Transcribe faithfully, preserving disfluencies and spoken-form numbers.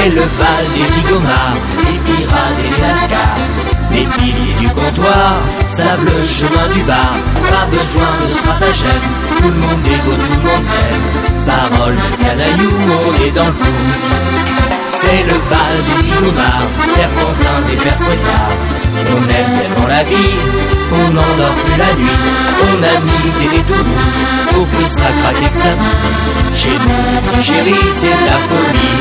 C'est le bal des zigomards, des pirates et des lascars. Les piliers du comptoir savent le chemin du bar. Pas besoin de stratagème, tout le monde est beau, tout le monde s'aime. Parole de canaillou, on est dans le coup. C'est le bal des zigomards, serpentins et pères fouettards. On aime tellement la vie, qu'on n'endort plus la nuit. On a mis des nez tout rouges, pour que ça craque et que ça bouge. Chez nous, chérie, c'est de la folie.